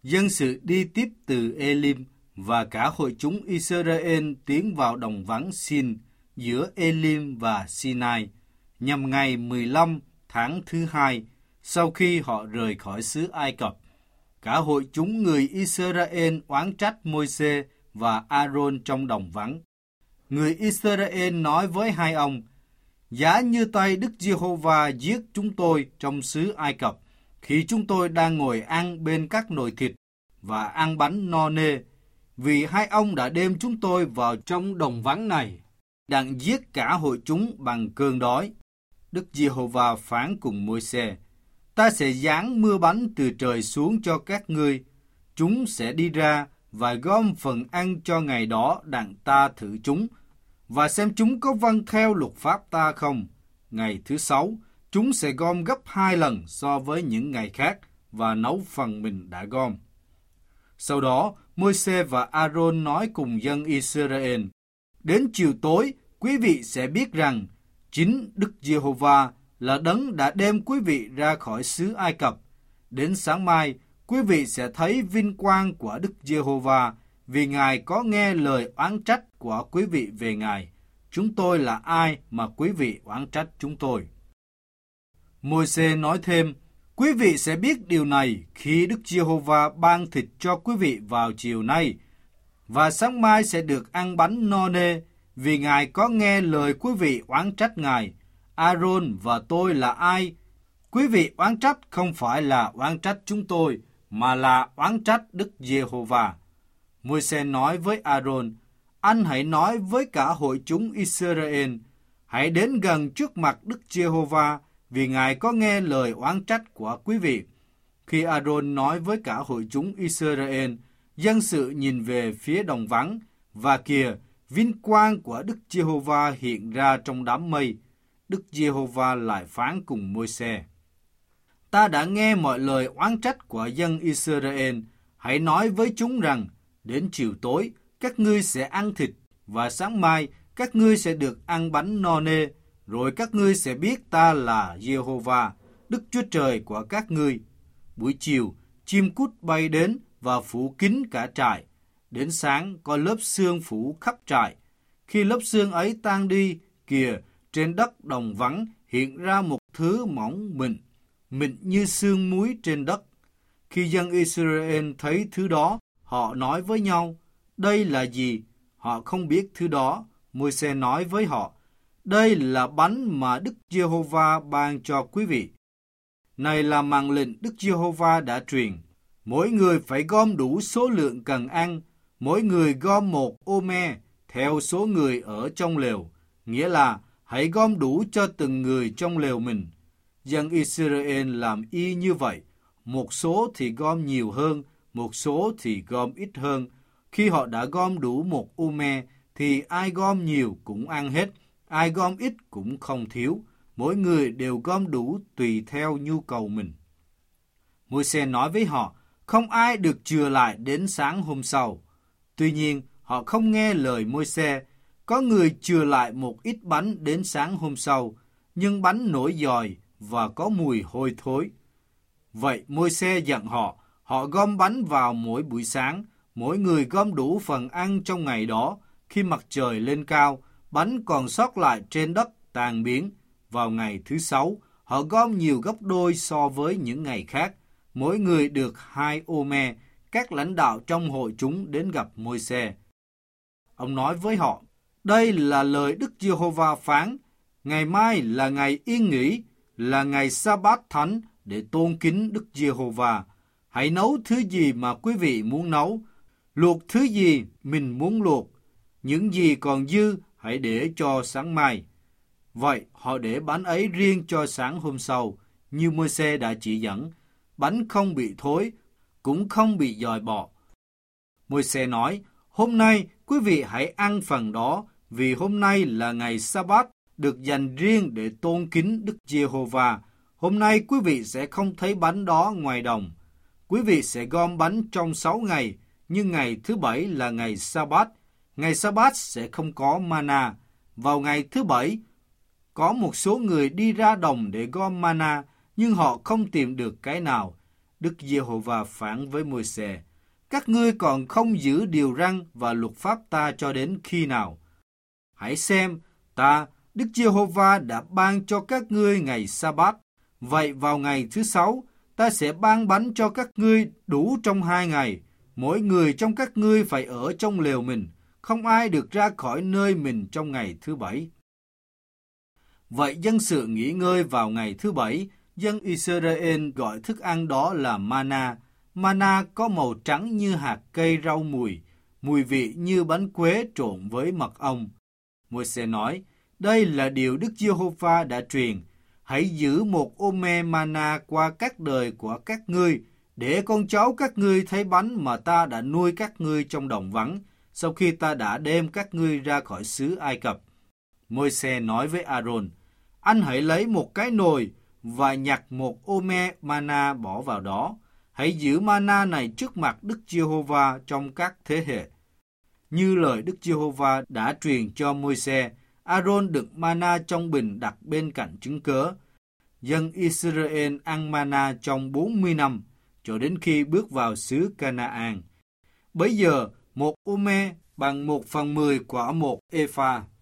dân sự đi tiếp từ Elim và cả hội chúng Israel tiến vào đồng vắng Sin giữa Elim và Sinai nhằm ngày 15 tháng thứ 2 sau khi họ rời khỏi xứ Ai Cập. Cả hội chúng người Israel oán trách Môi-se và A-rôn trong đồng vắng. Người Israel nói với hai ông, giá như tay Đức Giê-hô-va giết chúng tôi trong xứ Ai Cập, khi chúng tôi đang ngồi ăn bên các nồi thịt và ăn bánh no nê, vì hai ông đã đem chúng tôi vào trong đồng vắng này, đặng giết cả hội chúng bằng cơn đói. Đức Giê-hô-va phán cùng Môi-se, ta sẽ giáng mưa bánh từ trời xuống cho các ngươi, chúng sẽ đi ra và gom phần ăn cho ngày đó đặng ta thử chúng, và xem chúng có vâng theo luật pháp ta không. Ngày thứ 6, chúng sẽ gom gấp 2 lần so với những ngày khác và nấu phần mình đã gom. Sau đó, Môi-se và A-rôn nói cùng dân Israel, đến chiều tối, quý vị sẽ biết rằng chính Đức Giê-hô-va là đấng đã đem quý vị ra khỏi xứ Ai Cập. Đến sáng mai, quý vị sẽ thấy vinh quang của Đức Giê-hô-va, vì Ngài có nghe lời oán trách của quý vị về Ngài. Chúng tôi là ai mà quý vị oán trách chúng tôi? Môi-se nói thêm, quý vị sẽ biết điều này khi Đức Giê-hô-va ban thịt cho quý vị vào chiều nay, và sáng mai sẽ được ăn bánh no nê, vì Ngài có nghe lời quý vị oán trách Ngài. A-rôn và tôi là ai? Quý vị oán trách không phải là oán trách chúng tôi, mà là oán trách Đức Giê-hô-va. Môi-se nói với A-rôn, anh hãy nói với cả hội chúng Israel, hãy đến gần trước mặt Đức Giê-hô-va, vì Ngài có nghe lời oán trách của quý vị. Khi A-rôn nói với cả hội chúng Israel, dân sự nhìn về phía đồng vắng, và kìa, vinh quang của Đức Giê-hô-va hiện ra trong đám mây. Đức Giê-hô-va lại phán cùng Môi-se, ta đã nghe mọi lời oán trách của dân Israel, hãy nói với chúng rằng, đến chiều tối, các ngươi sẽ ăn thịt, và sáng mai các ngươi sẽ được ăn bánh no nê, rồi các ngươi sẽ biết ta là Giê-hô-va, Đức Chúa Trời của các ngươi. Buổi chiều, chim cút bay đến và phủ kín cả trại. Đến sáng có lớp sương phủ khắp trại. Khi lớp sương ấy tan đi, kìa, trên đất đồng vắng hiện ra một thứ mỏng mịn như sương muối trên đất. Khi dân Israel thấy thứ đó, họ nói với nhau, đây là gì? Họ không biết thứ đó. Môi-se nói với họ, đây là bánh mà Đức Giê-hô-va ban cho quý vị. Này là mạng lệnh Đức Giê-hô-va đã truyền. Mỗi người phải gom đủ số lượng cần ăn, mỗi người gom 1 ô-me, theo số người ở trong lều. Nghĩa là, hãy gom đủ cho từng người trong lều mình. Dân Israel làm y như vậy. Một số thì gom nhiều hơn, một số thì gom ít hơn. Khi họ đã gom đủ 1 ô-me, thì ai gom nhiều cũng ăn hết, ai gom ít cũng không thiếu. Mỗi người đều gom đủ tùy theo nhu cầu mình. Môi-se nói với họ, không ai được chừa lại đến sáng hôm sau. Tuy nhiên, họ không nghe lời Môi-se. Có người chừa lại một ít bánh đến sáng hôm sau, nhưng bánh nổi dòi và có mùi hôi thối. Vậy Môi-se dặn họ gom bánh vào mỗi buổi sáng, mỗi người gom đủ phần ăn trong ngày đó. Khi mặt trời lên cao, bánh còn sót lại trên đất tan biến. Vào ngày thứ 6, họ gom nhiều gấp đôi so với những ngày khác. Mỗi người được 2 ô-me. Các lãnh đạo trong hội chúng đến gặp Môi-se. Ông nói với họ, đây là lời Đức Giê-hô-va phán. Ngày mai là ngày yên nghỉ, là ngày sa-bát thánh để tôn kính Đức Giê-hô-va. Hãy nấu thứ gì mà quý vị muốn nấu, luộc thứ gì mình muốn luộc. Những gì còn dư hãy để cho sáng mai. Vậy họ để bánh ấy riêng cho sáng hôm sau, như Môi-se đã chỉ dẫn. Bánh không bị thối, cũng không bị dòi bọ. Môi-se nói, hôm nay quý vị hãy ăn phần đó, vì hôm nay là ngày sa-bát được dành riêng để tôn kính Đức Giê-hô-va. Hôm nay quý vị sẽ không thấy bánh đó ngoài đồng. Quý vị sẽ gom bánh trong 6 ngày, nhưng ngày thứ 7 là ngày sa-bát. Ngày sa-bát sẽ không có mana. Vào ngày thứ 7, có một số người đi ra đồng để gom mana, nhưng họ không tìm được cái nào. Đức Giê-hô-va phán với Môi-se: các ngươi còn không giữ điều răn và luật pháp ta cho đến khi nào? Hãy xem, ta, Đức Giê-hô-va đã ban cho các ngươi ngày Sa-bát. Vậy vào ngày thứ 6, ta sẽ ban bánh cho các ngươi đủ trong 2 ngày. Mỗi người trong các ngươi phải ở trong lều mình, không ai được ra khỏi nơi mình trong ngày thứ 7. Vậy dân sự nghỉ ngơi vào ngày thứ 7, dân Israel gọi thức ăn đó là mana. Mana có màu trắng như hạt cây rau mùi, mùi vị như bánh quế trộn với mật ong. Môi-se nói, đây là điều Đức Giê-hô-va đã truyền. Hãy giữ một ô-me mana qua các đời của các ngươi, để con cháu các ngươi thấy bánh mà ta đã nuôi các ngươi trong đồng vắng, sau khi ta đã đem các ngươi ra khỏi xứ Ai Cập. Môi-se nói với A-rôn, anh hãy lấy một cái nồi và nhặt một ô-me mana bỏ vào đó. Hãy giữ mana này trước mặt Đức Giê-hô-va trong các thế hệ. Như lời Đức Giê-hô-va đã truyền cho Môi-se, A-rôn đựng mana trong bình đặt bên cạnh chứng cớ. Dân Israel ăn mana trong 40 năm, cho đến khi bước vào xứ Ca-na-an. Bấy giờ, một ô-me bằng 1/10 của một epha.